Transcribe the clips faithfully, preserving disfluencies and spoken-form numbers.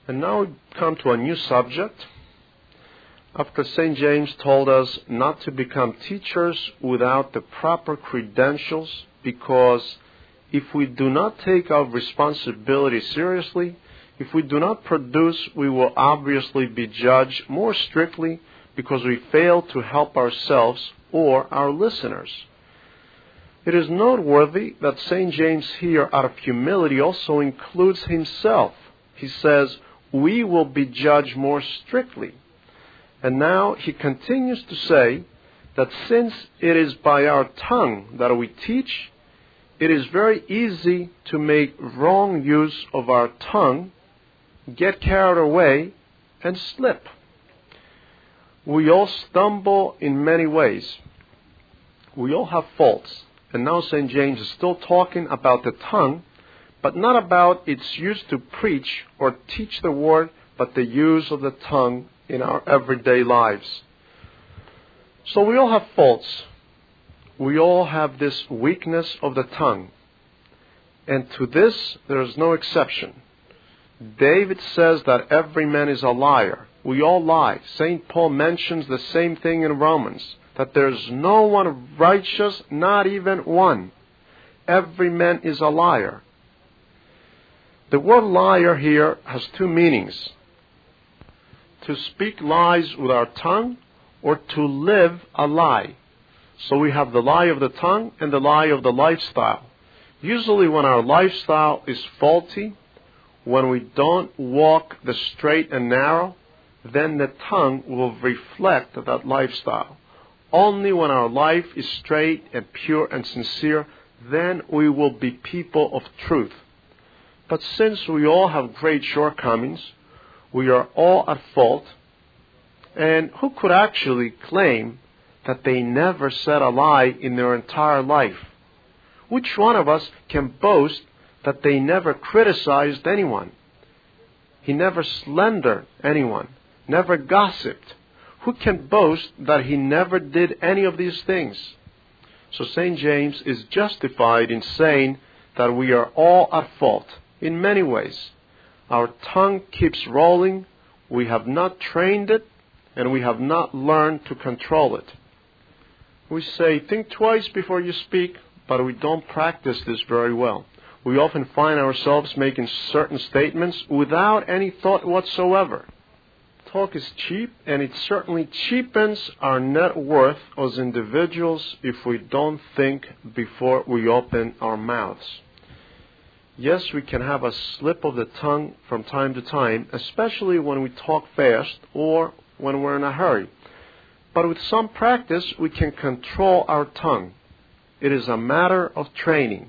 And now we come to a new subject. After Saint James told us not to become teachers without the proper credentials, because if we do not take our responsibility seriously, if we do not produce, we will obviously be judged more strictly because we fail to help ourselves or our listeners. It is noteworthy that Saint James here, out of humility, also includes himself. He says, we will be judged more strictly. And now he continues to say that since it is by our tongue that we teach, it is very easy to make wrong use of our tongue, get carried away, and slip. We all stumble in many ways. We all have faults. And now Saint James is still talking about the tongue, but not about its use to preach or teach the word, but the use of the tongue in our everyday lives. So we all have faults. We all have this weakness of the tongue. And to this, there is no exception. David says that every man is a liar. We all lie. Saint Paul mentions the same thing in Romans, that there is no one righteous, not even one. Every man is a liar. The word liar here has two meanings. To speak lies with our tongue, or to live a lie. So we have the lie of the tongue and the lie of the lifestyle. Usually when our lifestyle is faulty, when we don't walk the straight and narrow, then the tongue will reflect that lifestyle. Only when our life is straight and pure and sincere, then we will be people of truth. But since we all have great shortcomings, we are all at fault, and who could actually claim that they never said a lie in their entire life? Which one of us can boast that they never criticized anyone? He never slandered anyone, never gossiped. Who can boast that he never did any of these things? So Saint James is justified in saying that we are all at fault in many ways. Our tongue keeps rolling, we have not trained it, and we have not learned to control it. We say, think twice before you speak, but we don't practice this very well. We often find ourselves making certain statements without any thought whatsoever. Talk is cheap, and it certainly cheapens our net worth as individuals if we don't think before we open our mouths. Yes, we can have a slip of the tongue from time to time, especially when we talk fast or when we're in a hurry. But with some practice, we can control our tongue. It is a matter of training.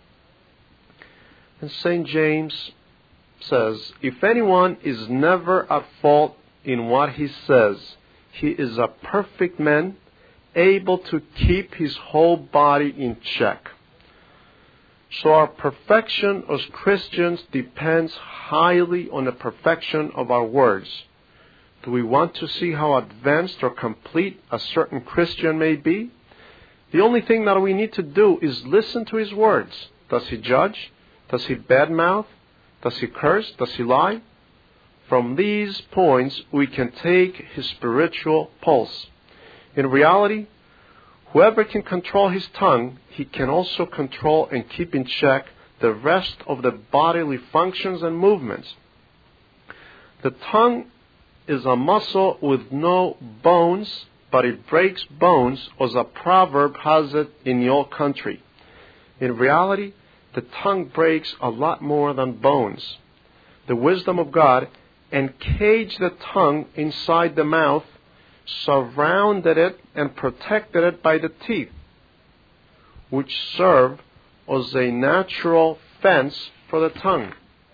And Saint James says, if anyone is never at fault in what he says, he is a perfect man, able to keep his whole body in check. So our perfection as Christians depends highly on the perfection of our words. Do we want to see how advanced or complete a certain Christian may be? The only thing that we need to do is listen to his words. Does he judge? Does he badmouth? Does he curse? Does he lie? From these points, we can take his spiritual pulse. In reality, whoever can control his tongue, he can also control and keep in check the rest of the bodily functions and movements. The tongue is a muscle with no bones, but it breaks bones, as a proverb has it in your country. In reality, the tongue breaks a lot more than bones. The wisdom of God encaged the tongue inside the mouth, surrounded it and protected it by the teeth, which serve as a natural fence for the tongue.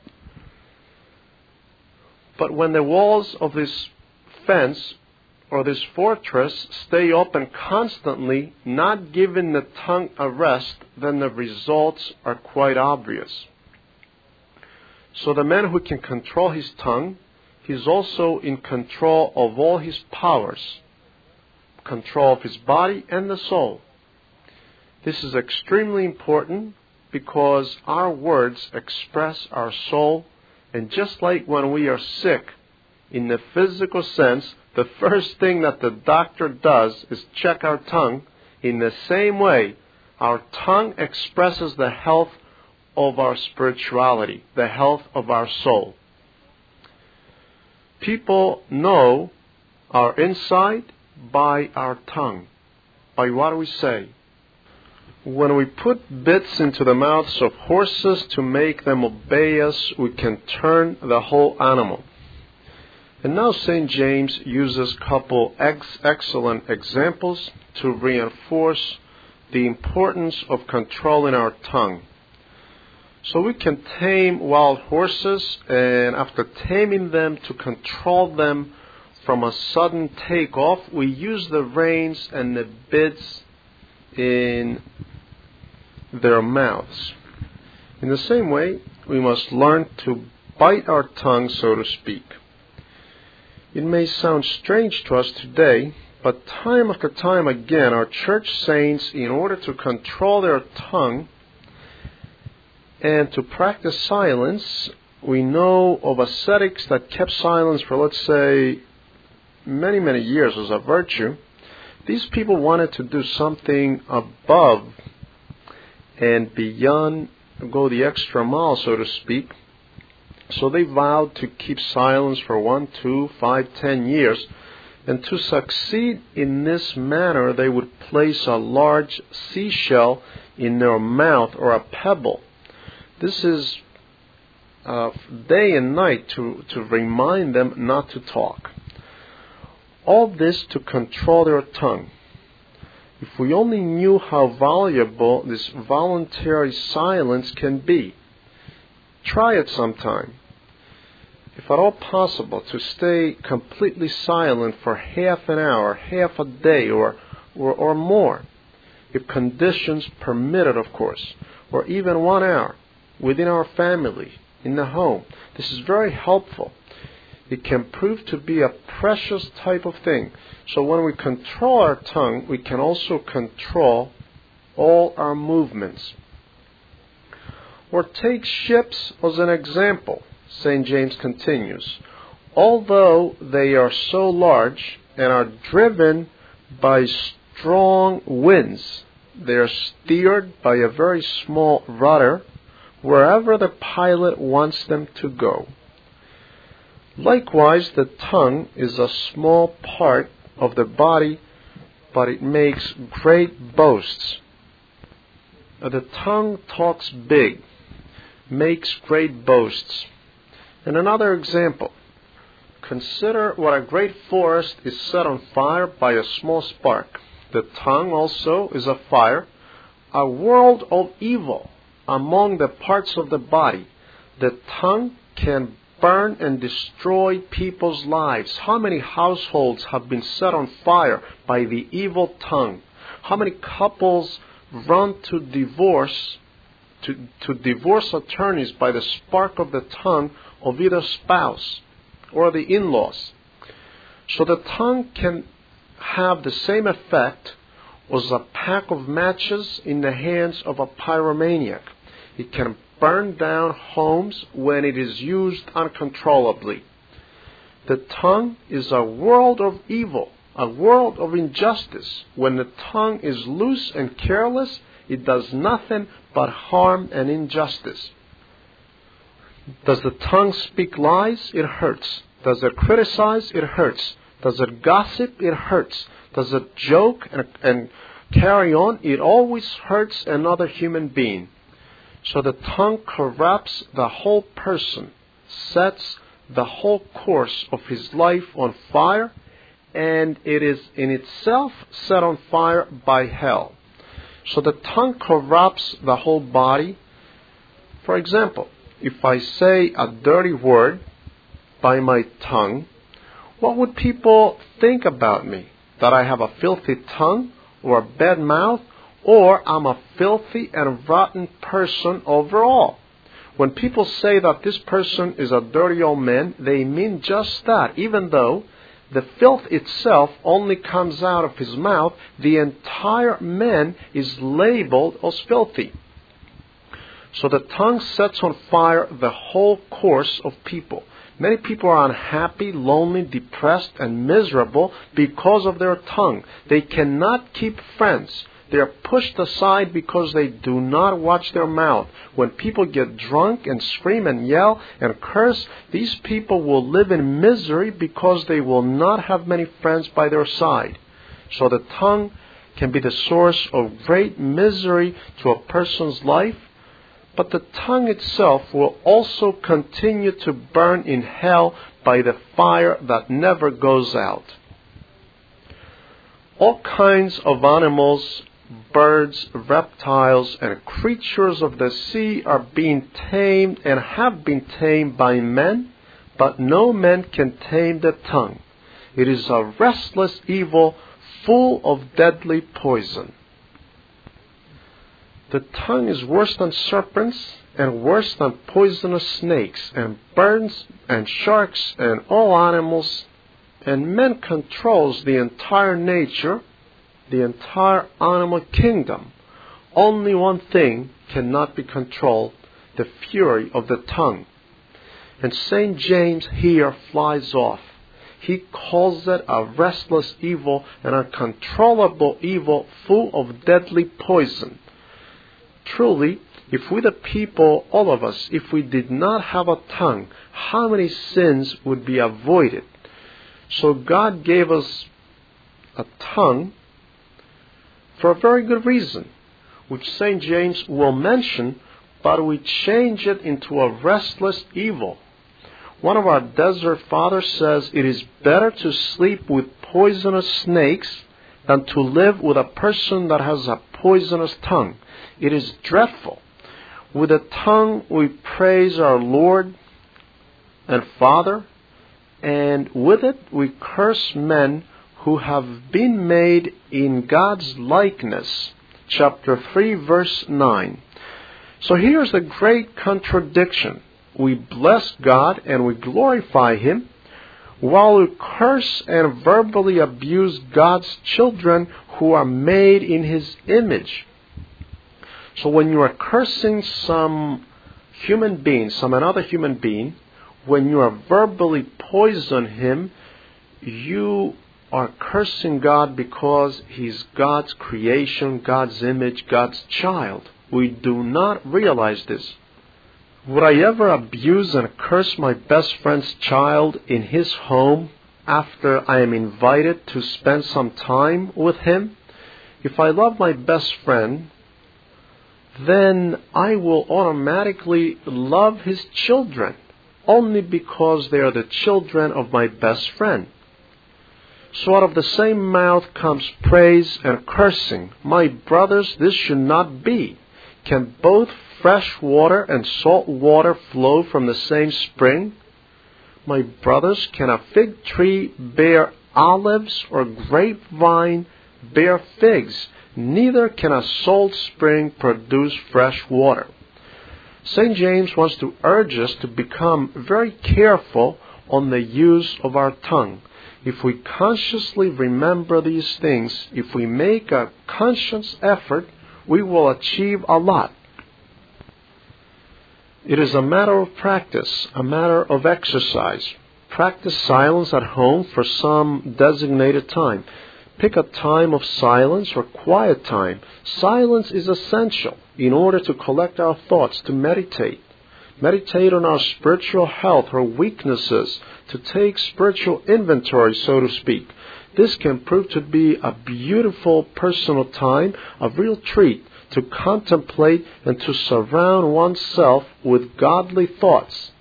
But when the walls of this fence or this fortress stay open constantly, not giving the tongue a rest, then the results are quite obvious. So the man who can control his tongue, he's also in control of all his powers, control of his body and the soul. This is extremely important because our words express our soul And just like when we are sick, in the physical sense, the first thing that the doctor does is check our tongue. In the same way, our tongue expresses the health of our spirituality, the health of our soul. People know our inside by our tongue, by what we say. When we put bits into the mouths of horses to make them obey us, we can turn the whole animal. And now Saint James uses a couple ex- excellent examples to reinforce the importance of controlling our tongue. So we can tame wild horses, and after taming them, to control them from a sudden takeoff, we use the reins and the bits in their mouths. In the same way, we must learn to bite our tongue, so to speak. It may sound strange to us today, but time after time again, our church saints, in order to control their tongue and to practice silence, we know of ascetics that kept silence for, let's say, many, many years as a virtue. These people wanted to do something above and beyond, go the extra mile, so to speak. So they vowed to keep silence for one, two, five, ten years. And to succeed in this manner, they would place a large seashell in their mouth, or a pebble. This is uh, day and night to, to remind them not to talk. All this to control their tongue. If we only knew how valuable this voluntary silence can be. Try it sometime. If at all possible, to stay completely silent for half an hour, half a day, or, or, or more. If conditions permit it, of course. Or even one hour, within our family, in the home. This is very helpful. It can prove to be a precious type of thing. So when we control our tongue, we can also control all our movements. Or take ships as an example. Saint James continues, although they are so large and are driven by strong winds, they are steered by a very small rudder wherever the pilot wants them to go. Likewise, the tongue is a small part of the body, but it makes great boasts. The tongue talks big, makes great boasts. And another example. Consider what a great forest is set on fire by a small spark. The tongue also is a fire, a world of evil among the parts of the body. The tongue can burn and destroy people's lives. How many households have been set on fire by the evil tongue? How many couples run to divorce, to, to divorce attorneys by the spark of the tongue of either spouse or the in-laws? So the tongue can have the same effect as a pack of matches in the hands of a pyromaniac. It can burn down homes when it is used uncontrollably. The tongue is a world of evil, a world of injustice. When the tongue is loose and careless, it does nothing but harm and injustice. Does the tongue speak lies? It hurts. Does it criticize? It hurts. Does it gossip? It hurts. Does it joke and, and carry on? It always hurts another human being. So the tongue corrupts the whole person, sets the whole course of his life on fire, and it is in itself set on fire by hell. So the tongue corrupts the whole body. For example, if I say a dirty word by my tongue, what would people think about me? That I have a filthy tongue or a bad mouth, or I'm a filthy and rotten person overall. When people say that this person is a dirty old man, they mean just that. Even though the filth itself only comes out of his mouth, the entire man is labeled as filthy. So the tongue sets on fire the whole course of people. Many people are unhappy, lonely, depressed, and miserable because of their tongue. They cannot keep friends. They are pushed aside because they do not watch their mouth. When people get drunk and scream and yell and curse, these people will live in misery because they will not have many friends by their side. So the tongue can be the source of great misery to a person's life, but the tongue itself will also continue to burn in hell by the fire that never goes out. All kinds of animals, birds, reptiles, and creatures of the sea are being tamed and have been tamed by men, but no man can tame the tongue. It is a restless evil full of deadly poison. The tongue is worse than serpents and worse than poisonous snakes and birds and sharks and all animals, and man controls the entire nature, the entire animal kingdom. Only one thing cannot be controlled, the fury of the tongue. And Saint James here flies off. He calls it a restless evil, an uncontrollable evil full of deadly poison. Truly, if we the people, all of us, if we did not have a tongue, how many sins would be avoided? So God gave us a tongue for a very good reason, which Saint James will mention, but we change it into a restless evil. One of our desert fathers says it is better to sleep with poisonous snakes than to live with a person that has a poisonous tongue. It is dreadful. With the tongue we praise our Lord and Father, and with it we curse men who have been made in God's likeness. Chapter three, verse nine. So here's a great contradiction. We bless God and we glorify Him, while we curse and verbally abuse God's children who are made in His image. So when you are cursing some human being, some another human being, when you are verbally poison him, you are cursing God because He's God's creation, God's image, God's child. We do not realize this. Would I ever abuse and curse my best friend's child in his home after I am invited to spend some time with him? If I love my best friend, then I will automatically love his children only because they are the children of my best friend. So out of the same mouth comes praise and cursing. My brothers, this should not be. Can both fresh water and salt water flow from the same spring? My brothers, can a fig tree bear olives or grapevine bear figs? Neither can a salt spring produce fresh water. Saint James wants to urge us to become very careful on the use of our tongue. If we consciously remember these things, if we make a conscious effort, we will achieve a lot. It is a matter of practice, a matter of exercise. Practice silence at home for some designated time. Pick a time of silence or quiet time. Silence is essential in order to collect our thoughts, to meditate. Meditate on our spiritual health or weaknesses, to take spiritual inventory, so to speak. This can prove to be a beautiful personal time, a real treat to contemplate and to surround oneself with godly thoughts.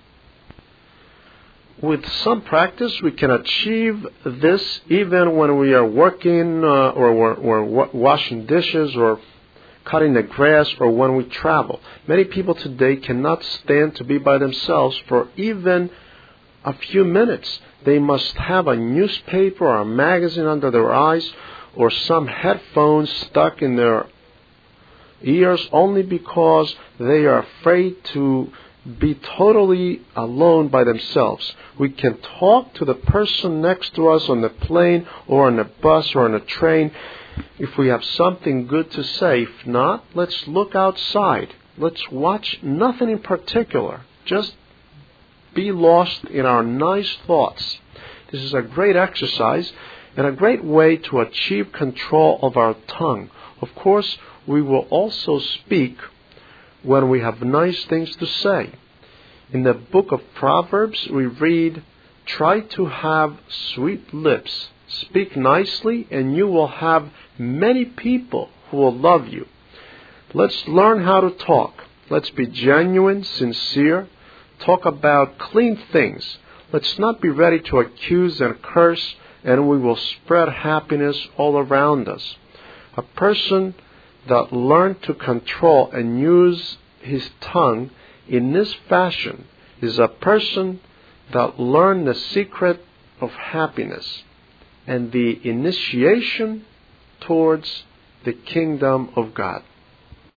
With some practice, we can achieve this even when we are working uh, or we're, we're washing dishes or cutting the grass or when we travel. Many people today cannot stand to be by themselves for even a few minutes. They must have a newspaper or a magazine under their eyes or some headphones stuck in their ears only because they are afraid to be totally alone by themselves. We can talk to the person next to us on the plane or on the bus or on a train if we have something good to say. If not, let's look outside. Let's watch nothing in particular. Just be lost in our nice thoughts. This is a great exercise and a great way to achieve control of our tongue. Of course, we will also speak when we have nice things to say. In the book of Proverbs, we read, "Try to have sweet lips. Speak nicely, and you will have many people who will love you." Let's learn how to talk. Let's be genuine, sincere. Talk about clean things. Let's not be ready to accuse and curse, and we will spread happiness all around us. A person that learned to control and use his tongue in this fashion is a person that learned the secret of happiness and the initiation towards the kingdom of God.